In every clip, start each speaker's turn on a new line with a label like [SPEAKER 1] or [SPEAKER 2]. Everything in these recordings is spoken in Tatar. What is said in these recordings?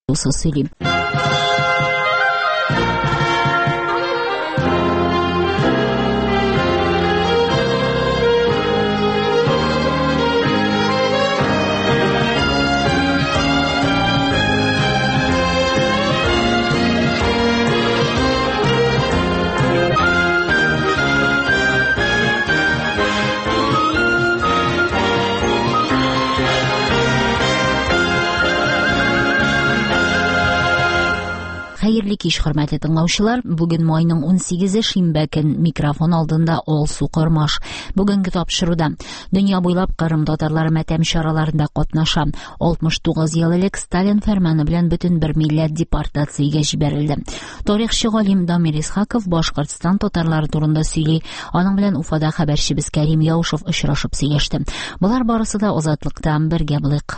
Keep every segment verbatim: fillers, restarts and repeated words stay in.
[SPEAKER 1] сөйлим. Хәерле кич, хөрмәтле тыңлаучылар. Бүген майның ун сигезе шимбә көн, микрофон алдында Алсу Кормаш. Бүгенге тапшыруда дөнья буйлап Кырым татарлары матәм чараларында катнаша. алтмыш тугыз ел элек Сталин фәрманы белән бөтен бер милләт депортациягә җибәрелде. Тарихчы галим Дамир Исхаков Башкортстан татарлары турында сөйли. Аның белән Уфада хәбәрчебез Кәрим Яушев очрашып сөйләште. Булар барысы да Азатлыктан бергә булыйк.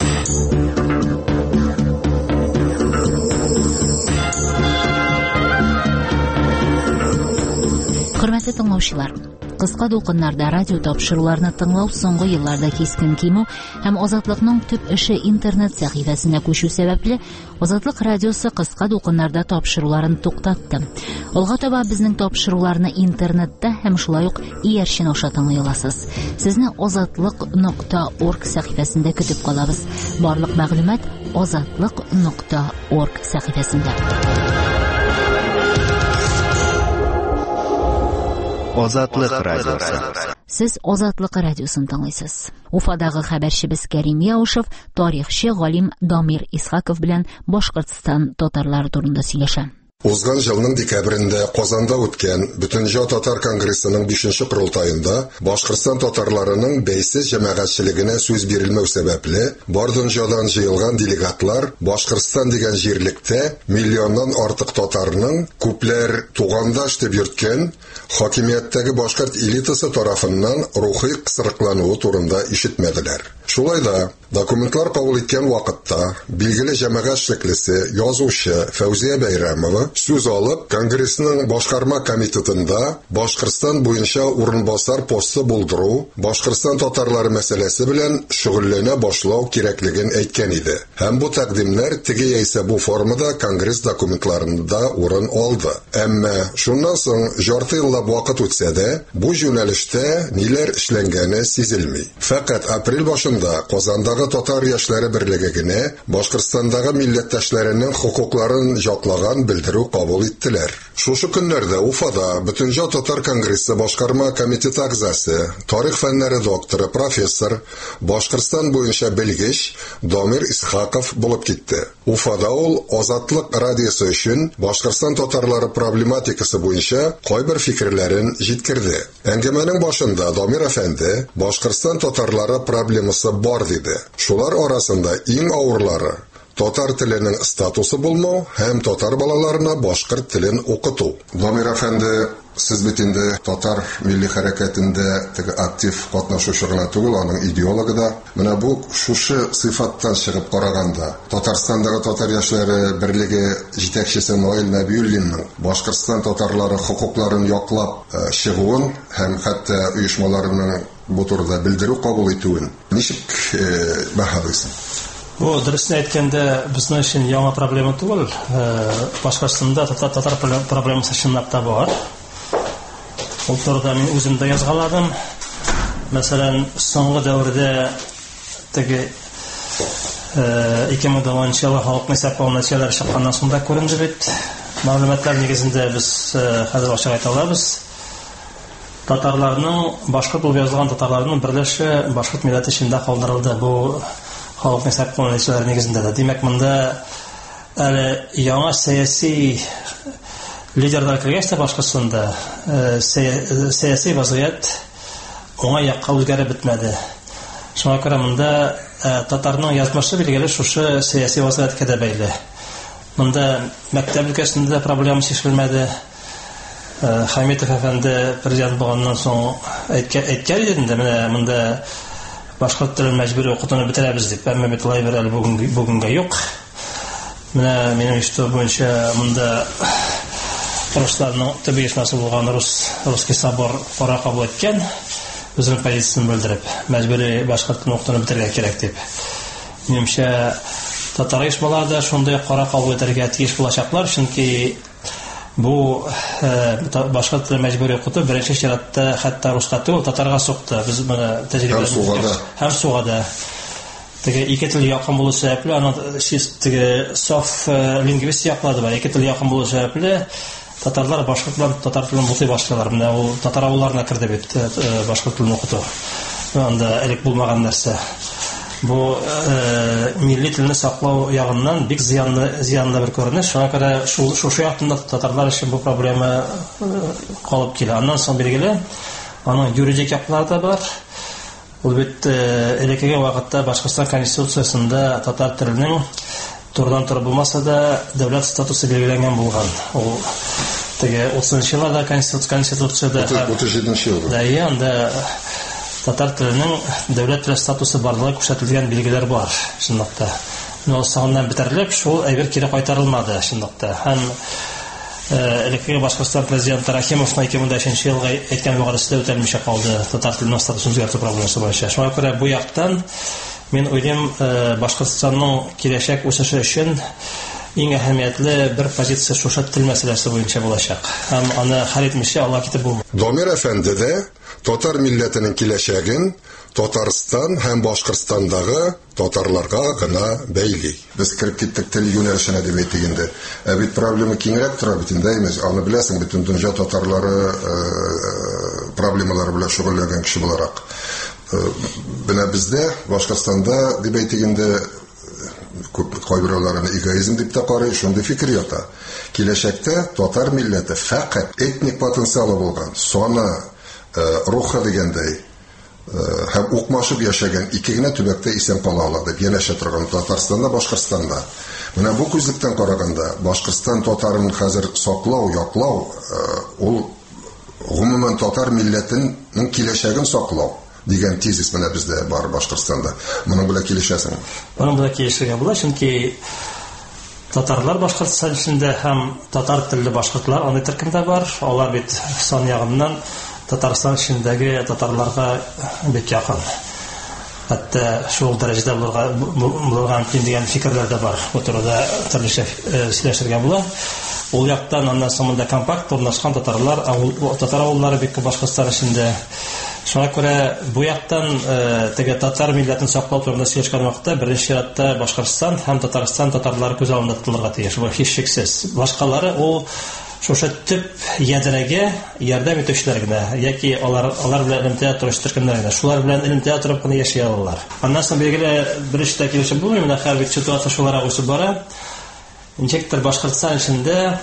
[SPEAKER 1] Хөрмәтле тыңлаучылар, кыска дулкыннарда радио тапшыруларны тыңлау соңгы елларда кискен кимү һәм Азатлыкның төп эше интернет сәхифәсенә күчү сәбәпле Азатлык радиосы кыска дулкыннарда тапшыруларын туктатты. Алга таба безнең тапшыруларны интернетта һәм шулай ук иярчен аша тыңлый аласыз. Сезне азатлык нокта орг сәхифәсендә көтеп калабыз. Барлык мәгълүмат азатлык нокта орг сәхифәсендә.
[SPEAKER 2] Азатлык радиосы.
[SPEAKER 1] Сез Азатлык радиосын тыңлыйсыз. Уфадагы хәбәрчебез Кәрим Яушев тарихчы галим Дамир Исхаков белән Башкортстан татарлары турында сөйләшә.
[SPEAKER 3] Узган елның декабрендә Казанда үткән Бөтенҗа татар конгрессының бишенче курултаенда Башкортстан татарларының бәйсез җәмәгатьчелегенә сүз бирелмәү сәбәпле Бардынҗадан җыелган делегатлар Башкортстан дигән җирлектә миллионнан артык татарның күпләр тугандаш дип йөрткән хакимияттәге башкорт элитасы тарафыннан рухи кысрыклануы турында ишетмәделәр. Шулай да документлар кабул иткән вакытта билгеле җәмәгатьчелеклесе, язучы Фәүзия Бәйрәмова сүз алып, Конгрессның башкарма комитетында Башкортстан буенча урынбасар посты булдыру, Башкортстан татарлары мәсьәләсе белән шөгыльләнә башлау кирәклеген әйткән иде. Һәм бу тәкъдимнәр теге яисә бу формада Конгресс документларында урын алды. Әмма шуннан соң ярты еллап вакыт үтсә дә, бу юнәлештә ниләр эшләнгәне сизелми. Фәкать апрель башында Казандагы татар яшьләре берлеге генә Башкортстандагы милләттәшләренең хокукларын яклаган белдерү кабул иттеләр. Шушы көннәрдә Уфада Бөтенҗа татар конгрессы башкарма комитеты әгъзасы, тарих фәннәре докторы, профессор, Башкортстан буенча белгеч Дамир Исхаков булып китте. Уфада ул Азатлык радиосы өчен Башкортстан татарлары проблематикасы буенча кайбер фикерләрен җиткерде. Әңгәмәнең башында Дамир әфәнде Башкортстан татарлары проблемасы бар диде. Шулар арасында иң авырлары татар теленең статусы булмау һәм татар балаларына башкорт телен укыту. Дамир әфәнде, сез бит инде татар милли хәрәкәтендә теге актив катнашучы гына түгел, аның идеологы да. Менә бу шушы сыйфаттан чыгып караганда, Татарстандагы татар яшьләре берлеге җитәкчесе Наил Нәбиуллинның Башкортстан татарлары хокукларын яклап чыгуын һәм хәтта оешмаларының бу турыда белдерү кабул итүен ничек баһалыйсың?
[SPEAKER 4] Бу дөресен әйткәндә безнең өчен яңа проблема түгел. Башкортстанда татар проблемасы чынлап та бар. Ул турыда мин үзем дә язгаладым. Мәсәлән, соңгы дәврдә теге ике мең унынчы елда халыкны саклау нәтиҗәләре чыкканнан соң да күренде бит. Мәгълүматлар нигезендә без хәзер ачык әйтә алабыз. Татарларның, башкорт булып язылган татарларның берләше башкорт милләте эчендә калдырылды. Бу халыкны саклау нәтиҗәләре нигезендә дә. Димәк, монда әле яңа сәяси лидерлар кергәч тә Башкортстанда сәяси вазгыять уңай якка үзгәреп бетмәде. Шуңа күрә монда татарның язмышы билгеле шушы сәяси вазгыятькә дә бәйле. Монда мәктәп өлкәсендә проблема чишелмәде. Хәмитов әфәнде президент булганнан соң әйткән иде инде, менә монда башкорт телен мәҗбүри укытуны бетерәбез дип, әмма бит алай бер әле бүгенгә юк. Менә минем ишетү буенча монда русларның төп оешмасы булган Русский собор карар кабул иткән, үзенең позициясын белдереп, мәҗбүри башкорт телен укытуны бетергә кирәк дип. Минемчә, татар оешмалары да шундай кара кабул итәргә тиеш булачаклар, чөнки бу башка тел мәҗбүри укыту беренче чиратта хәтта руска түгел, татарга сукты. Без моны тәҗрибәдә һәм сугада теге ике тел якын булу сәбәпле, аны теге саф лингвист яклады бар. Ике тел якын булу сәбәпле татарлар башка белән татар телен укый башлыйлар. Менә ул татар авылларына керде бит башка телне укыту. Анда элек булмаган нәрсә. Бу милли телне саклау ягыннан бик зыянлы зыянлы бер күренеш. Шуңа күрә шул шушы яктында татарлар өчен бу проблема калып килә. Аннан соң билгеле, аның юридик яклары да бар. Ул бит элекеге вакытта Башкортстан конституциясында татар теленең турыдан туры булмаса да дәүләт статусы билгеләнгән булган. Ул теге утызынчы елларда конституцияда
[SPEAKER 3] утыз җиденче елда.
[SPEAKER 4] Да, янда татар теленең дәүләт теле статусы барлыгы күрсәтелгән билгеләр бар, чынлыкта. Но соңыннан бетерелеп, шул әйбер кире кайтарылмады, чынлыкта. Һәм элекеге Башкортстан президенты Рахимовның ике мең өченче елга әйткән вәгъдәсе үтәлмичә калды татар теленең статусын үзгәртү проблемасы буенча. Шуңа күрә бу яктан мин уйлыйм, Башкортстанның киләчәк үсеше өчен иң әһәмиятле бер позиция шушы тел мәсьәләсе буенча булачак. Һәм аны хәл итмичә Алла китеп булмый.
[SPEAKER 3] Домир әфәнде дә татар милләтенең киләчәген Татарстан һәм Башкортстандагы татарларга гына бәйли. Без киреп киттек тел юнәлешенә дип әйтгәндә. Ә бит проблема киңрәк тора бит инде, имеш, аны беләсең, бөтен дөнья татарлары проблемалары белән шөгыльләнгән кеше буларак. Бина бездә Башкортстанда дип әйтгәндә күп кайберләрне эгоизм дип тә карый, шундый фикер ята. Киләчәктә татар милләте фақат этник потенциалы булган, саны, рухы дигәндәй һәм укмашып яшәгән ике генә төбәктә исән кала ала дип янәшә торган Татарстанда, Башкортстанда. Менә бу күзлектән караганда Башкортстан татарын хәзер саклау, яклау, ул гомумән татар милләтенең киләчәген саклау дигән тезис менә бездә бар Башкортстанда. Моның белән килешәсең?
[SPEAKER 4] Моның белән килешергә була, чөнки татарлар Башкортстан эчендә һәм татар телле башкортлар аны төркемдә бар. Алар бит сан ягыннан Татарстан эчендәге татарларга бик якын. Хәтта шул дәрәҗәдә булырга мөмкин дигән фикерләр дә бар. Бу турыда төрлечә сөйләшергә була. Ул яктан аннан соңында компакт урнашкан татарлар, татар авыллары бик Башкортстан эчендә. Шуңа күрә бу яктан теге татар милләтен саклау турында сөйләшкән вакытта беренче чиратта Башкортстан һәм Татарстан татарлары күз алдында тотылырга тиеш. Бу һичшиксез. Башкалары ул шушы төп ядрәгә ярдәм итүчеләр генә, яки алар алар белән элемтә торыш төркемнәр генә. Шулар белән элемтә торып кына яши алалар. Аннан соң билгеле беренче килешеп булмый, менә хәзер ситуация шуларга үсеп бара. Инжектор Башкортстан эчендә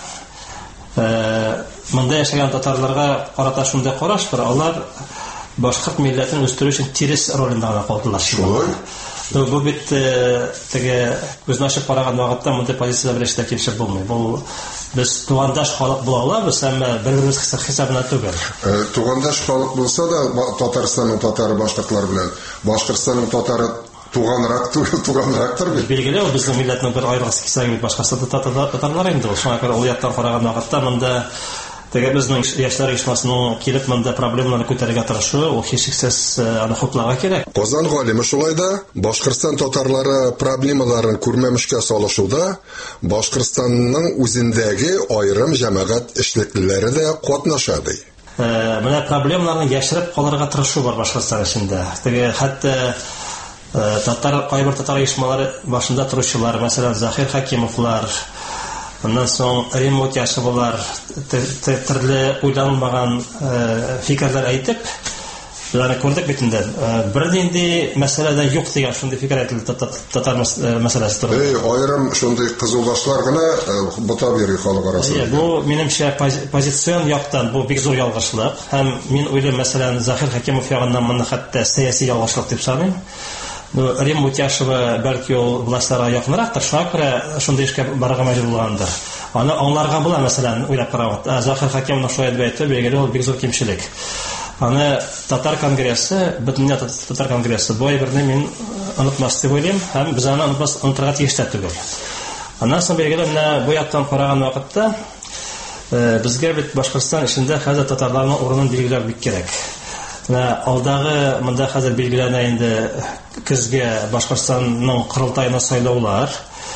[SPEAKER 4] монда яшәгән татарларга карата шундый караш бар. Алар башкорт милләтен үстерү өчен тирес ролендә гына калдылар.
[SPEAKER 3] Шулай.
[SPEAKER 4] Бу бит теге күзне ачып караган вакытта мондай позицияләр белән эштә килешеп булмый. Бу без тугандаш халык була алабыз, әмма бер-беребез хисабына түгел.
[SPEAKER 3] Тугандаш халык булса да Татарстанның татары башкортлар белән Башкортстанның татары туганрак туганрактыр бит.
[SPEAKER 4] Билгеле, ул безнең милләтнең бер аерылгысы кисә бит Башкортстанда татарлар инде. Шуңа күрә ул яктан караган вакытта монда теге безнең яшьләр оешмасының килеп монда проблемаларны күтәрергә тырышу, ул һичшиксез аны хупларга кирәк.
[SPEAKER 3] Казан галиме шулай да Башкортстан татарлары проблемаларын күрмәмешкә салышуда Башкортстанның үзендәге аерым җәмәгать эшлеклеләре дә катнаша ди.
[SPEAKER 4] Менә проблемаларны яшереп калырга тырышу бар Башкортстан эчендә. Теге хәтта татар кайбер татар оешмалары башында торучылар, мәсәлән, Захир Хакимовлар, Ondan soң Рим Утяшевлар төрле уйланылмаган фикерләр әйтеп, Аны күрдек бит инде. Бер нинди мәсьәләдә юк дигән шундый фикер әйтелде татар мәсьәләсе турында.
[SPEAKER 3] Эй, аерым шундый кызылдашлар гына бота бирә халык арасында.
[SPEAKER 4] Бу минемчә позицион яктан бу бик зур ялгышлык. Һәм мин уйлыйм, мәсәлән, Захир Хакимов ягыннан моны хәтта сәяси ялгышлык дип саныйм. Ну, Рим Утяшева бәлки ул властьларга якынрактыр, шуңа күрә шундый эшкә барырга мәҗбүр булгандыр. Аны аңларга була, мәсәлән, уйлап карагыз. Захир Хакимовның шулай дип әйтте, билгеле ул бик зур кимчелек. Аны татар конгрессы, бөтенләй татар конгрессы бу әйберне мин онытмас дип уйлыйм, һәм без аны онытмас, онытырга тиеш түгел. Аннан соң билгеле менә бу яктан караган вакытта безгә бит Башкортстан эчендә хәзер татарларның урынын билгеләп бик кирәк. Менә алдагы монда хәзер билгеләнә инде көзгә Башкортстанның кырылтайына сайлаулар.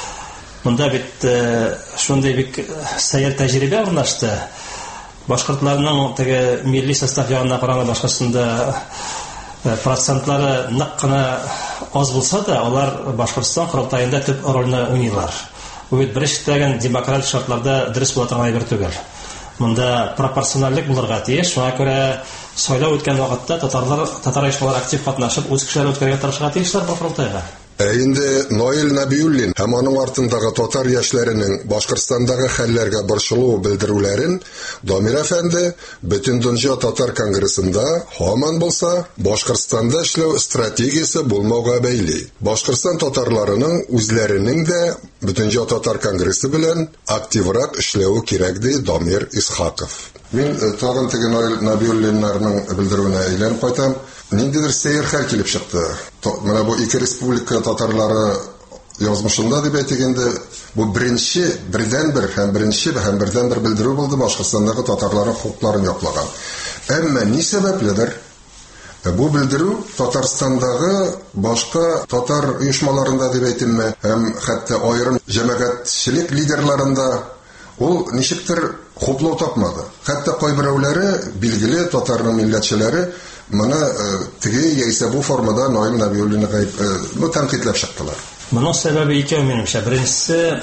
[SPEAKER 4] Монда бит шундый бик сәер тәҗрибә урнашты. Башкортларның теге милли состав ягына караганда башкасында процентлары нык кына аз булса да, алар Башкортстан корылтаенда төп рольне уйныйлар. Бу бит беренчедән демократик шартларда дөрес була торган әйбер түгел. Монда пропорциональлек булырга тиеш. Шуңа күрә сайлау үткән вакытта татарлар, татар оешмалары актив катнашып, үз кешеләрен үткәргә тырышырга тиешләр бу корылтайга.
[SPEAKER 3] Ә инде Наил Набиуллин һәм аның артындагы татар яшьләренең Башкортстандагы хәлләргә борчылу белдерүләрен Дамир әфәнде Бөтендөнья татар конгрессында һаман булса Башкортстанда эшләү стратегиясе булмауга бәйли. Башкортстан татарларының үзләренең дә Бөтендөнья татар конгрессы белән активрак эшләү кирәк ди Дамир Исхаков. Мин тагын теге Наил Набиуллиннарның белдерүенә әйләнеп кайтам. Ниндидер сәер хәл килеп чыкты. Менә бу ике республика татарлары язмышында дип әйтгәндә, бу беренче бердән бер һәм беренче һәм бердән бер белдерү булды Башкортстандагы татарларның хукукларын яклаган. Әмма ни сәбәпледер? Бу белдерү Татарстандагы башка татар оешмаларында дип әйтимме, һәм хәтта аерым җәмәгатьчелек лидерларында ул ничектер хуплау тапмады. Хәтта кайберәүләре билгеле татарның милләтчеләре моны теге яисә бу формада Наил Набиуллинны бу тәнкыйтьләп чыктылар.
[SPEAKER 4] Моның сәбәбе икәү минемчә. Беренчесе,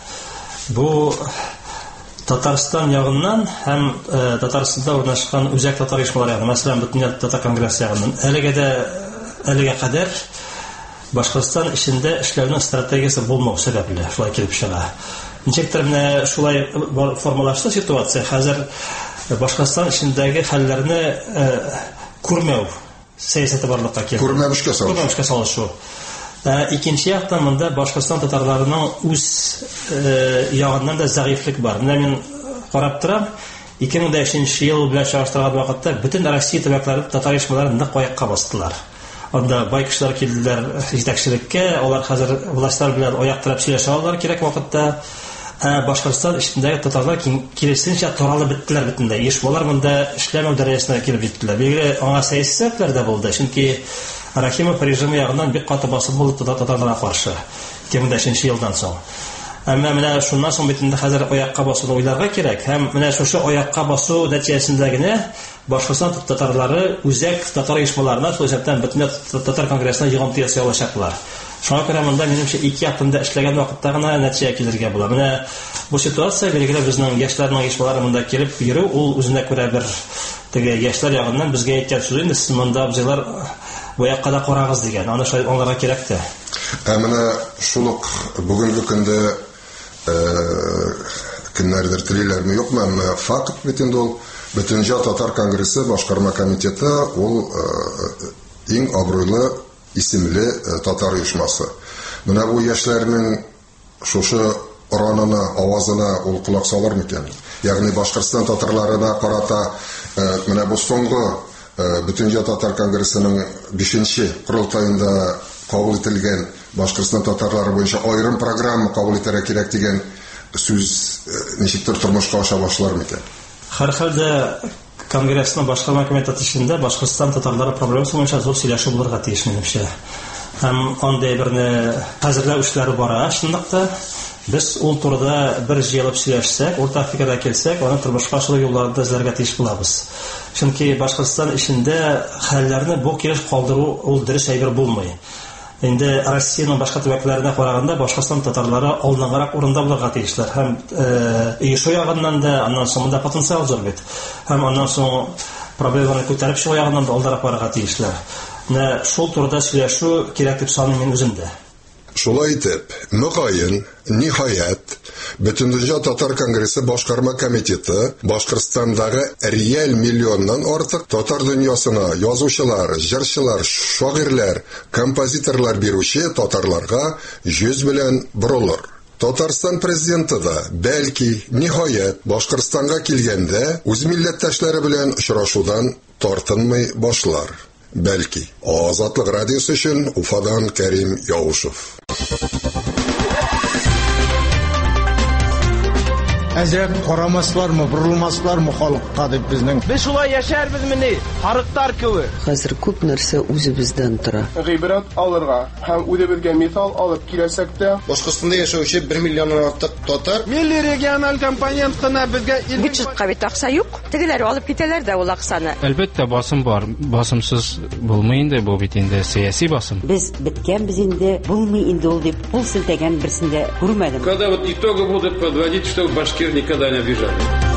[SPEAKER 4] бу Татарстан ягыннан һәм Татарстанда урнашкан үзәк татар оешмалары ягыннан, мәсәлән, Бөтендөнья татар конгрессы ягыннан, әлегә дә әлегә кадәр Башкортстан эчендә эшләүнең стратегиясе булмау сәбәпле шулай килеп чыга. Ничектер менә шулай формалашты ситуация. Хәзер Башкортстан эчендәге хәлләрне күрмәү сәясәте барлыкка килде.
[SPEAKER 3] Күрмәүшкә салышу.
[SPEAKER 4] Күрмәүшкә салышу. Икенче яктан монда Башкортстан татарларының үз ягыннан да зәгыйфлек бар. Менә мин карап торам, ике мең бишенче ел белән чагыштырган вакытта бөтен Россия төбәкләре татар оешмалары нык аякка бастылар. Анда бай кешеләр килделәр җитәкчелеккә, алар хәзер властьлар белән аяк терәп сөйләшә алалар кирәк вакытта. Башкортстан эчендәге татарлар киресенчә таралып беттеләр бөтенләй. Оешмалар монда эшләмәү дәрәҗәсенә килеп җиттеләр. Билгеле, аңа сәяси сәбәпләр дә булды. Чөнки Рахимов режимы ягыннан бик каты басым булды татарларга каршы ике мең бишенче елдан соң. Әмма менә шуннан соң бит инде хәзер аякка басуны уйларга кирәк. Һәм менә шушы аякка басу нәтиҗәсендә генә Башкортстан татарлары үзәк татар оешмаларына сәбәптән Бөтендөнья татар конгрессына йогынты ясый алачаклар. Шуңа күрә монда минемчә ике яктында эшләгән вакытта гына нәтиҗә килергә була. Менә бу ситуация билгеле безнең яшьләрнең оешмалары монда килеп йөрү, ул үзенә күрә бер теге яшьләр ягыннан безгә әйткән сүз инде, сез монда абзыйлар бу якка да карагыз дигән. Аны шулай аңларга кирәк тә.
[SPEAKER 3] Ә менә шулык бүгенге көндә көннәрдер телиләрме юкмы, әмма факт бит инде ул Бөтендөнья татар конгрессы башкарма комитеты ул иң абруйлы исемле татар оешмасы. Менә бу яшьләрнең шушы оранына, авазына ул колак салыр микән? Ягъни Башкортстан татарларына карата менә бу соңгы Бөтендөнья татар конгрессының бишенче курултаенда кабул ителгән Башкортстан татарлары буенча аерым программа кабул итәргә кирәк дигән сүз ничектер тормышка аша башлар микән?
[SPEAKER 4] Һәрхәлдә конгрессның башкарма комитеты эчендә Башкортстан татарлары проблемасы буенча зур сөйләшү булырга тиеш минемчә. Һәм андый берне хәзерләү эшләре бара. Чынлыкта без ул турыда бер җыелып сөйләшсәк, уртак фикергә килсәк, аны тормышка ашыру юлларында эзләргә тиеш булабыз. Чөнки Башкортстан эчендә хәлләрне бу килеш калдыру ул дөрес әйбер булмый. Инде Россиянең башка төбәкләренә караганда Башкортстан татарлары алдынгырак урында булырга тиешләр. Һәм оешу ягыннан да, аннан соң да потенциал зур бит. Һәм аннан соң проблеманы күтәреп чыгу ягыннан да алдарак барырга тиешләр. Менә шул турыда сөйләшү кирәк дип саныйм мин үземдә.
[SPEAKER 3] Шулай итеп, мөгаен, ниһаять, Бөтендөнья татар конгрессы башкарма комитеты Башкортстандагы реаль миллионнан артык татар дөньясына язучылар, җырчылар, шагыйрьләр, композиторлар бирүче татарларга йөз белән борылыр. Татарстан президенты да, бәлки, ниһаять, Башкортстанга килгәндә үз милләттәшләре белән очрашудан тартынмый башлар. Бәлки. Азатлык радиосы өчен Уфадан Кәрим Яушев.
[SPEAKER 5] Azrak qaramaslarmı, burilmaslarmı xalqqa deb bizning.
[SPEAKER 6] Biz şulay yaşarbizmini, harıqtar gibi.
[SPEAKER 7] Hazır көп нәрсә үзебездән тора.
[SPEAKER 8] Гыйбрат алырга һәм үдебезгә мисал алып килсәк тә,
[SPEAKER 3] Башкортстанда яшәүче bir миллионнан артык татар
[SPEAKER 6] Милли региональ компонентына безгә
[SPEAKER 9] бюджетка бит акча юк. Тегеләр алып китәләр дә ул акчаны.
[SPEAKER 10] Әлбәттә басым бар. Басымсыз булмый инде бу бит инде сиясәт басым.
[SPEAKER 11] Без биткән без инде булмый инде ул дип пул силтәгән берсендә күрмәдем.
[SPEAKER 12] Когда вот итоги будут подводить, что башкир никогда не обижали.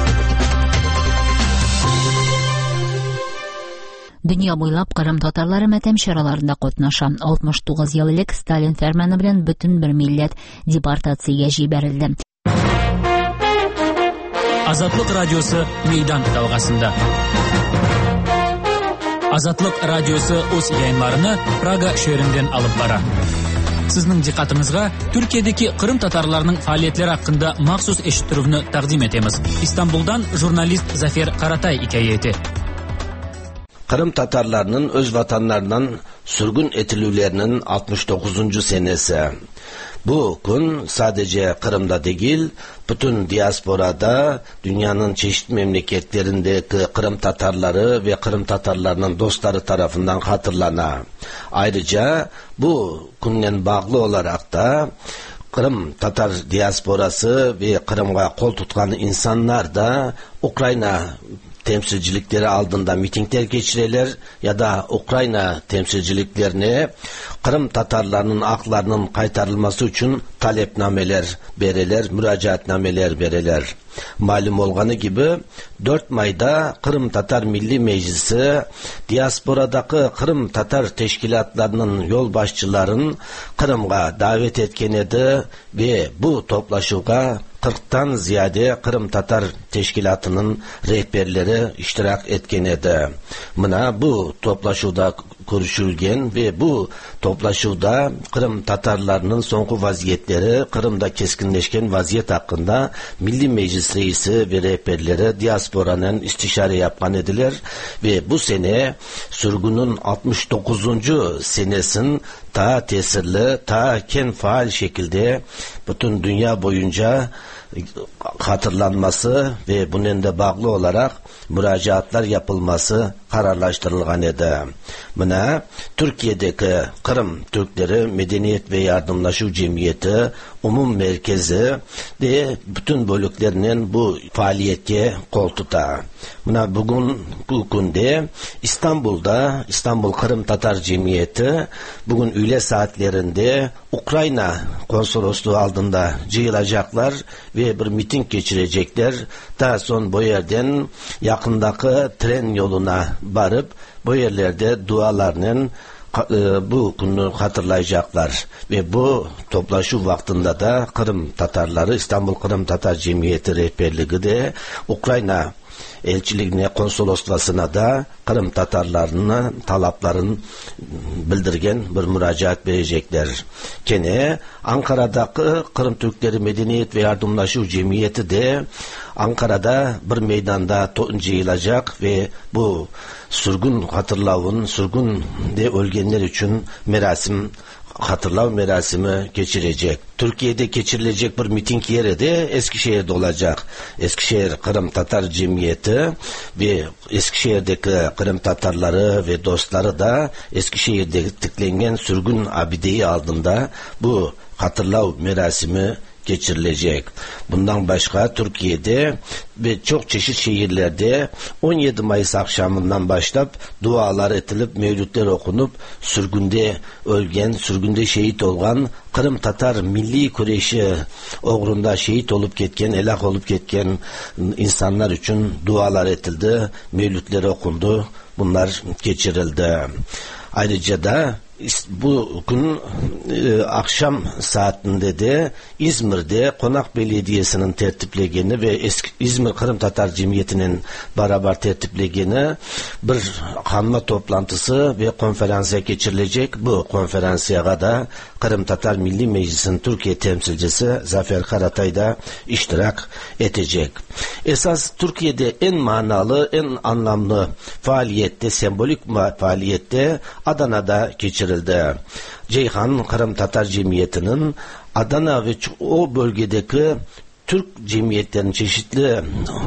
[SPEAKER 1] Дөнья буйлап Кырым татарлары матәм чараларында катнаша. алтмыш тугыз ел элек Сталин фәрманы белән бөтен бер милләт депортациягә җибәрелде.
[SPEAKER 13] Азатлык радиосы Мейдан талгасында. Азатлык радиосы үз яйыннарны Прага шәһәреннән алып бара. Сезнең диққатыңызга Төркиядәге Кырым татарларының фәалиятләре хакында махсус эшиттүрүне тәкъдим итәбез. Истанбулдан журналист Зафер Каратай хикәяте.
[SPEAKER 14] Kırım Tatarlarının öz vatanlarından sürgün edilülerinin altmış dokuzuncu senesi. Bu gün sadece Kırım'da değil, bütün diasporada, dünyanın çeşitli memleketlerindeki Kırım Tatarları ve Kırım Tatarlarının dostları tarafından hatırlanan. Ayrıca bu günden bağlı olarak da Kırım Tatar diasporası ve Kırım'a kol tutkan insanlar da Ukrayna temsilcilikleri aldığında mitingler geçirirler ya da Ukrayna temsilciliklerine Kırım Tatarlarının haklarının kaytarılması için talepnameler verirler, müracaatnameler verirler. Malum olganı gibi dört May'da Kırım Tatar Milli Meclisi diasporadaki Kırım Tatar teşkilatlarının yol başçıların Kırım'a davet etken edi ve bu toplaşığa kırktan ziyade Kırım Tatar teşkilatının rehberleri iştirak etken edi. Buna bu toplaşıda görüşülgen ve bu toplaşıda Kırım Tatarlarının sonku vaziyetleri, Kırım'da keskinleşken vaziyet hakkında Milli Meclis Reisi ve rehberleri diasporanın istişare yapkan ediler ve bu sene sürgünün altmış dokuzuncu senesin daha tesirli, daha ken faal şekilde bütün dünya boyunca hatırlanması ve bunun da bağlı olarak müracaatlar yapılması kararlaştırılgan edi. Buna Türkiye'deki Kırım Türkleri Medeniyet ve Yardımlaşma Cemiyeti Umum Merkezi de bütün bölüklerinin bu faaliyete kol tutar. Buna bugün bu günde İstanbul'da İstanbul Kırım Tatar Cemiyeti bugün öğle saatlerinde Ukrayna konsolosluğu aldığında cıyılacaklar ve bir miting geçirecekler. Daha sonra bu yerden yakındaki tren yoluna varıp bu yerlerde dualarının bu günü hatırlayacaklar ve bu toplaşu vaktinde de Kırım Tatarları İstanbul Kırım Tatar Cemiyeti rehberliği de Ukrayna elçiliğine, konsoloslasına da Kırım Tatarlarına talapların bildirgen bir müracaat verecekler. Gene Ankara'daki Kırım Türkleri Medeniyet ve Yardımlaşma Cemiyeti de Ankara'da bir meydanda cıyılacak ve bu sürgün hatırlavın, sürgün de ölgenler için merasim hatırlav merasimi geçirecek. Türkiye'de geçirilecek bir miting yeri de Eskişehir'de olacak. Eskişehir Kırım Tatar Cemiyeti ve Eskişehir'deki Kırım Tatarları ve dostları da Eskişehir'de tıklengen sürgün abideyi aldığında bu hatırlav merasimi geçirilecek. Bundan başka Türkiye'de ve çok çeşit şehirlerde on yedi Mayıs akşamından başlayıp dualar edilip, mevlütler okunup, sürgünde ölgen, sürgünde şehit olgan Kırım Tatar milli kureyşi uğrunda şehit olup ketken, elak olup ketken insanlar için dualar edildi, mevlütler okundu, bunlar geçirildi. Ayrıca da bu gün e, akşam saatinde de İzmir'de Konak Belediyesi'nin tertiplegeni ve eski İzmir Kırım Tatar Cemiyeti'nin beraber tertiplegeni bir hanma toplantısı ve konferansiya geçirilecek. Bu konferansiya da Kırım Tatar Milli Meclisi'nin Türkiye temsilcisi Zafer Karatay da iştirak edecek. Esas Türkiye'de en manalı, en anlamlı faaliyette, sembolik faaliyette Adana'da geçirildi. Ceyhan Kırım Tatar Cemiyeti'nin Adana ve o bölgedeki Türk cemiyetlerinin çeşitli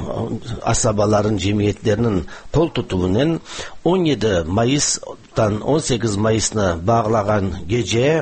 [SPEAKER 14] asabaların cemiyetlerinin kol tutumunun on yedi Mayıs'tan on sekiz Mayıs'ına bağlanan gece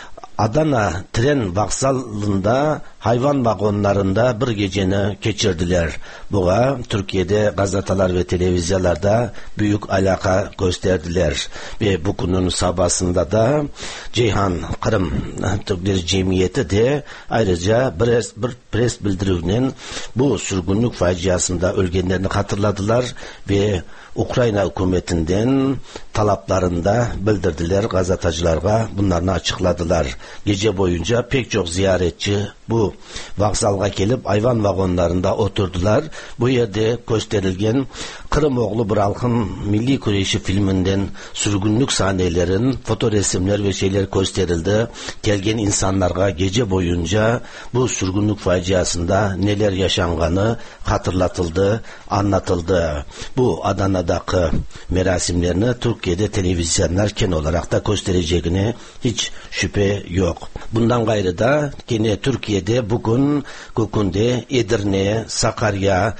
[SPEAKER 14] Adana tren vokzalında hayvan vagonlarında bir geceni geçirdiler. Buğa Türkiye'de gazeteler ve televizyonlarda büyük alaka gösterdiler. Ve bu günün sabahında da Ceyhan Kırım Türkleri Cemiyeti de ayrıca bir, bir pres bildirinin bu sürgünlük faciasında ölgenlerini hatırladılar ve Ukrayna hükümetinden talaplarında bildirdiler gazetecilerine, bunlarını açıkladılar. Gece boyunca pek çok ziyaretçi bu vokzalga gelip hayvan vagonlarında oturdular. Bu yerde gösterilgen Kırım oğlu bir halkın milli güreşi filminden sürgünlük sahnelerin fotoresimler ve şeyler gösterildi. Gelgen insanlara gece boyunca bu sürgünlük faciasında neler yaşanganı hatırlatıldı, anlatıldı. Bu Adana'daki merasimlerini Türkiye'de televizyonlar ken olarak da göstereceğine hiç şüphe yok. Bundan gayrı da yine Türkiye'de bugün Gökünde, Edirne, Sakarya,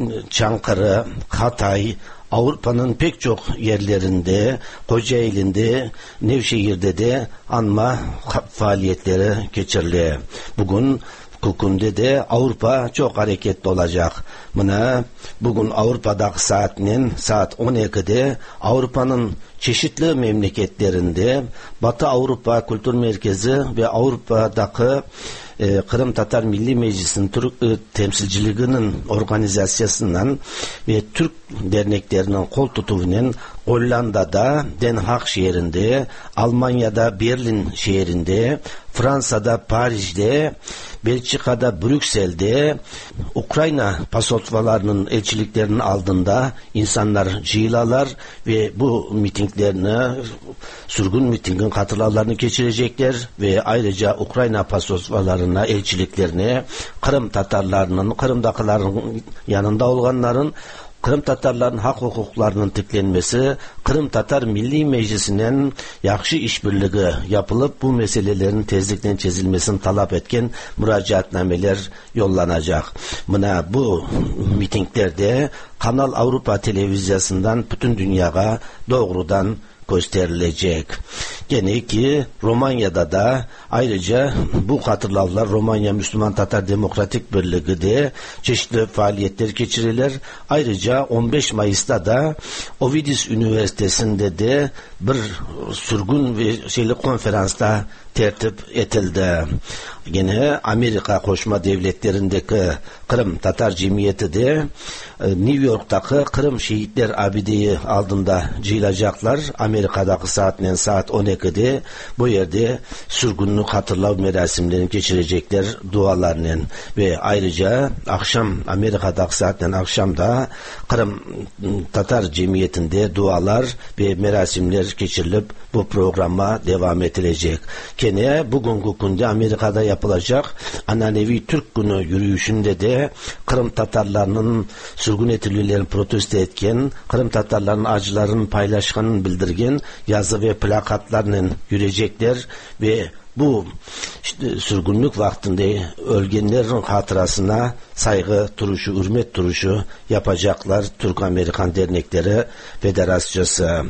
[SPEAKER 14] Çankırı, Hatay, Avrupa'nın pek çok yerlerinde, Kocaeli'nde, Nevşehir'de de anma faaliyetleri geçirili. Bugün Kukunde de Avrupa çok hareketli olacak. Buna bugün Avrupa'daki saatinin saat on ikide Avrupa'nın çeşitli memleketlerinde Batı Avrupa Kültür Merkezi ve Avrupa'daki e, Kırım Tatar Milli Meclisi'nin Türk e, temsilciliğinin organizasyasından ve Türk derneklerinin kol tutumunun Hollanda'da Den Haag şehrinde, Almanya'da Berlin şehrinde, Fransa'da Paris'te, Belçika'da Brüksel'de, Ukrayna pasotlvalarının elçiliklerinin aldığında insanlar jıyılalar ve bu mitinglerini, sürgün mitingin katılarlarını geçirecekler ve ayrıca Ukrayna pasotlvalarına, elçiliklerine Kırım Tatarlarının, Kırım'dakilerin yanında olanların Kırım Tatarların hak hukuklarının tiklenmesi, Kırım Tatar Milli Meclisi'nin yakşı işbirliği yapılıp bu meselelerin tezlikten çözülmesini talep etken müracaatnameler yollanacak. Buna bu mitinglerde Kanal Avrupa televizyasından bütün dünyaya doğrudan gösterilecek. Gene ki Romanya'da da ayrıca bu hatırlavlar Romanya Müslüman Tatar Demokratik Birliği de çeşitli faaliyetler geçirilir. Ayrıca on beş Mayıs'ta da Ovidis Üniversitesi'nde de bir sürgün ve şeylik konferansta tertip etildi. Yine Amerika Koşma Devletleri'ndeki Kırım Tatar Cemiyeti de New York'taki Kırım Şehitler Abideyi aldığında cıyılacaklar. Amerika'daki saatle saat on ikide bu yerde sürgünlük hatırlav merasimlerini geçirecekler dualarla ve ayrıca akşam Amerika'daki saatle akşamda Kırım Tatar Cemiyeti'nde dualar ve merasimler geçirilip bu programa devam edilecek. Kene bugünkü günde Amerika'da yapılacak Ananevi Türk Günü yürüyüşünde de Kırım Tatarlarının sürgün edilirlerini protesto etken, Kırım Tatarlarının acılarını paylaşkanını bildirgen yazı ve plakatlarla yürüyecekler ve bu işte sürgünlük vaktinde ölgenlerin hatırasına saygı duruşu, hürmet duruşu yapacaklar Türk-Amerikan Dernekleri Federasyası.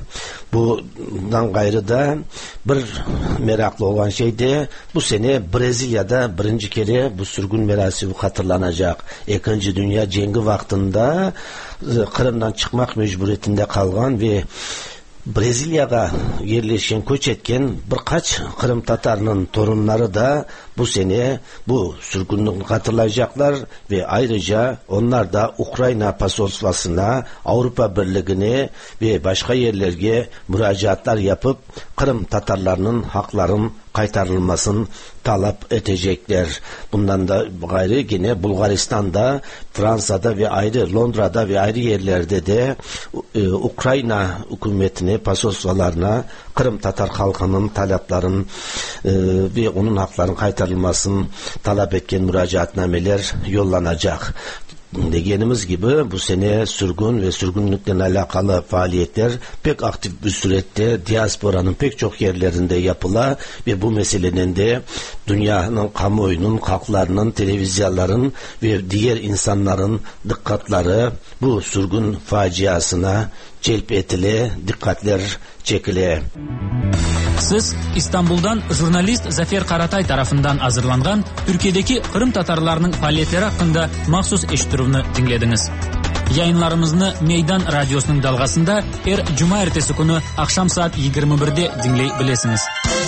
[SPEAKER 14] Bundan gayrı da bir meraklı olan şey de bu sene Brezilya'da birinci kere bu sürgün merasimi hatırlanacak. İkinci Dünya Cengi vaktinde Kırım'dan çıkmak mecburiyetinde kalgan ve Brezilya'ya yerleşen, köç etken birkaç Kırım Tatarının torunları da bu sene bu sürgünlüğü hatırlayacaklar ve ayrıca onlar da Ukrayna pasotlvasına, Avrupa Birliği'ne ve başka yerlerge müracaatlar yapıp Kırım Tatarlarının hakların kaytarılmasını talep edecekler. Bundan da gayrı yine Bulgaristan'da, Fransa'da ve ayrı Londra'da ve ayrı yerlerde de e, Ukrayna hükümetine, pasotlvalarına Kırım Tatar halkının taleplerin e, ve onun haklarının kaytarılmasını talep etken müracaatnameler yollanacak. Dediğimiz gibi bu sene sürgün ve sürgünlükle alakalı faaliyetler pek aktif bir surette diasporanın pek çok yerlerinde yapıla ve bu meselenin de dünyanın kamuoyunun, halklarının, televizyonların ve diğer insanların dikkatleri bu sürgün faciasına celp etile, dikkatler çekile.
[SPEAKER 13] Siz İstanbul'dan jurnalist Zafer Karatay tarafından hazırlangan Türkiye'deki Kırım Tatarlarının faaliyetleri hakkında maxsus eşitiruvni dinlediniz. Yayınlarımızı Meydan Radyosu'nun dalgasında her cuma ertesi günü akşam saat yigirma birde dinleyebilirsiniz.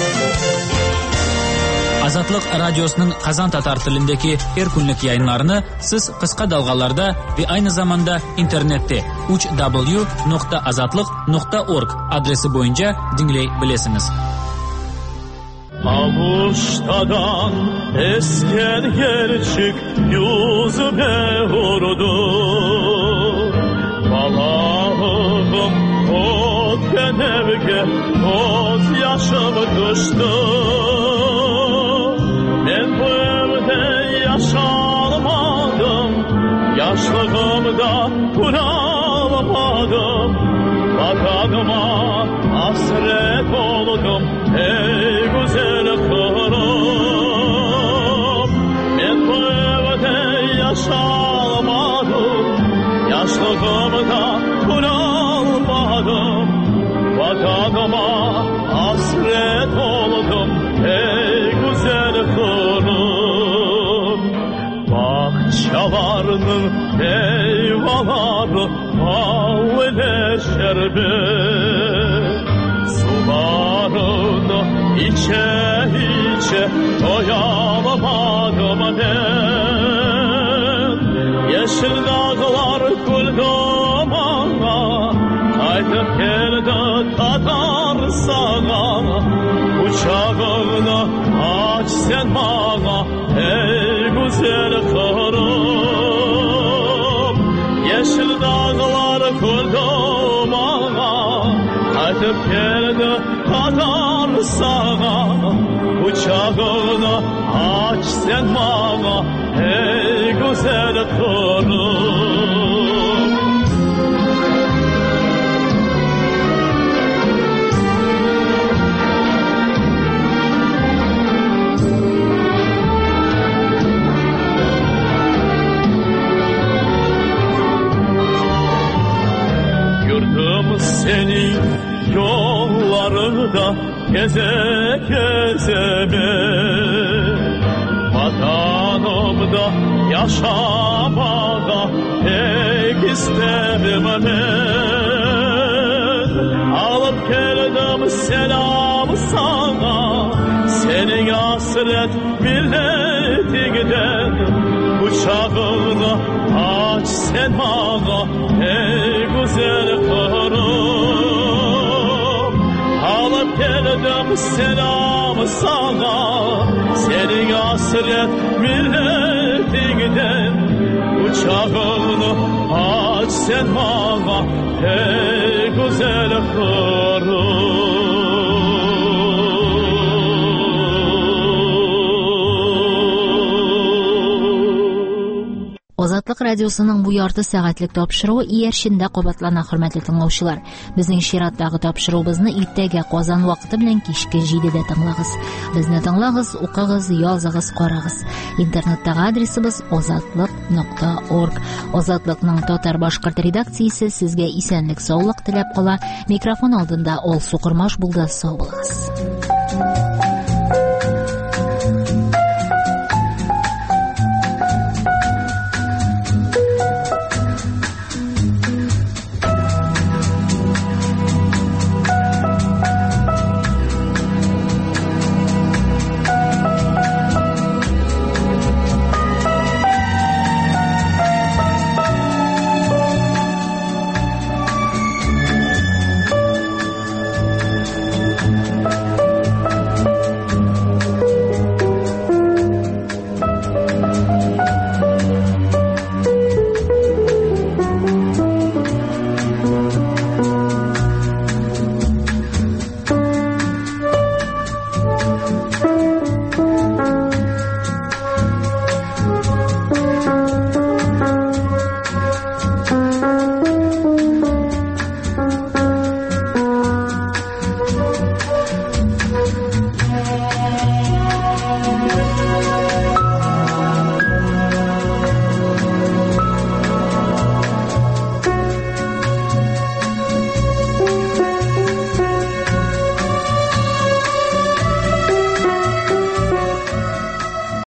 [SPEAKER 13] Azatlık Radyosu'nun Kazan Tatar tilindeki her günlük yayınlarını siz kısa dalgalarda ve aynı zamanda internette uch w nokta azatlık nokta org adresi boyunca dinleyebilirsiniz.
[SPEAKER 15] Avuştadan esker gerçek yüzüme vurdu. Balağım o kenevge koz yaşım düştü. Ben bu evde yaşamadım, yaşlığımda kuralamadım. Vatanıma hasret oldum ey güzel kırım. Ben bu evde yaşamadım, yaşlığımda kuralamadım. Vatanıma hasret oldum ey güzel kırım. Bahçalarının meyveleri bal ile şerbet, sularını içe içe doyalamadım ben. Yeşil dağlar kuldumana kaytıp geldi Tatar sana. Uçağını aç sen bana ey güzel kırım. Yeşil dağlar kurdum ana, kaytıp geldi Tatar sana. Uçağını aç sen bana ey güzel kırım. Seni yollarında geze geze ben, vatanımda yaşamada pek isterim ben. Alıp geldim selam sana, senin hasret milletinden. Uçağını aç sen bana ey güzel kırım. Alıp geldim selam sana, senin hasret milletinden. Uçağını aç sen bana ey güzel kırım.
[SPEAKER 1] Azatlık Radyosu'nun bu yartı saatlik topşırığı iyerşinde qobatlana hürmetli tınlaушылар. Bizning şiratdagi topşırığımızны irtaga Qozon vaqti bilan kechki yedide tinglag'iz. Bizni tinglag'iz, o'qig'iz, yozig'iz, qarag'iz. Internetdagi adresimiz ozatliq nokta org. Ozatliqning Tatar boshqirt redaksiyasi sizga esenlik, sog'lik tilab qola. Mikrofon oldinda Olsu Qurmash bo'ldi. Sog' bo'lasiz.